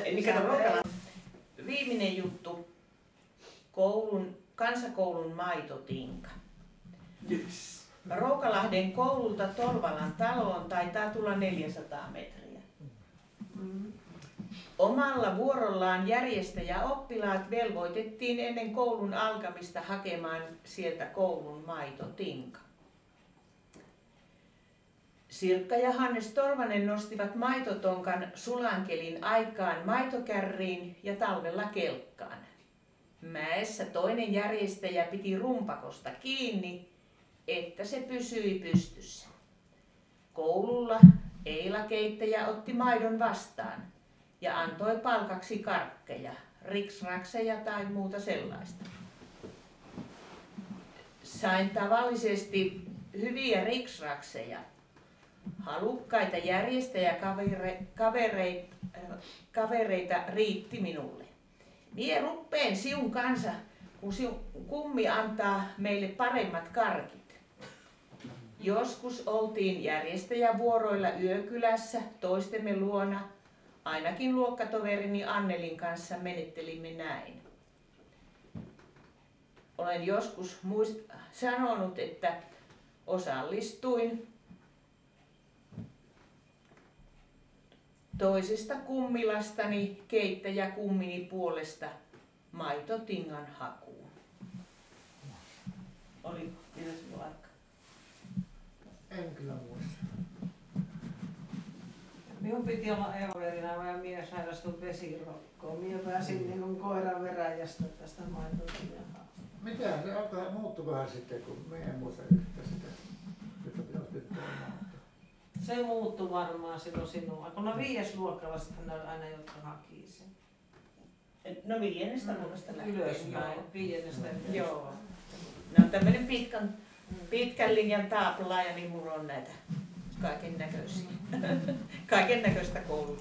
Viimeinen juttu. Kansakoulun maitotinka. Yes. Roukalahden koululta Tolvalan taloon taitaa tulla 400 metriä. Omalla vuorollaan järjestäjäoppilaat velvoitettiin ennen koulun alkamista hakemaan sieltä koulun maitotinka. Sirkka ja Hannes Tolvanen nostivat maitotonkan sulankelin aikaan maitokärriin ja talvella kelkkaan. Mäessä toinen järjestäjä piti rumpakosta kiinni, että se pysyi pystyssä. Koululla Eila-keittäjä otti maidon vastaan ja antoi palkaksi karkkeja, riksrakseja tai muuta sellaista. Sain tavallisesti hyviä riksrakseja. Halukkaita järjestäjäkavereita riitti minulle. Mie ruppeen siun kanssa, kun siun kummi antaa meille paremmat karkit. Joskus oltiin järjestäjävuoroilla yökylässä toistemme luona. Ainakin luokkatoverini Annelin kanssa menettelimme näin. Olen joskus sanonut, että osallistuin toisesta kummilastani keittäjäkummini puolesta maitotingan hakuun. Oli vielä sinun aika? En kyllä muista. Minun piti olla evaverina ja minä sairastun vesirokkoon. Minä pääsin niin kuin koiran veräjästä tästä maitotingan hakuun. Mitä se alkaa, muuttukohan sitten, kun me en muista yhtä sitä, että pitäisi tyttöä muuttaa. Se muuttui varmaan silloin sinua. Kun 5. luokkalaiset ne oli aina, jotka haki sen. No 5. luokasta lähtien. Ylöspäin, 5. Joo. Ne on tämmöinen pitkän linjan taapla ja niin mulla on näitä kaiken näköisiä. Kaiken näköistä koulua.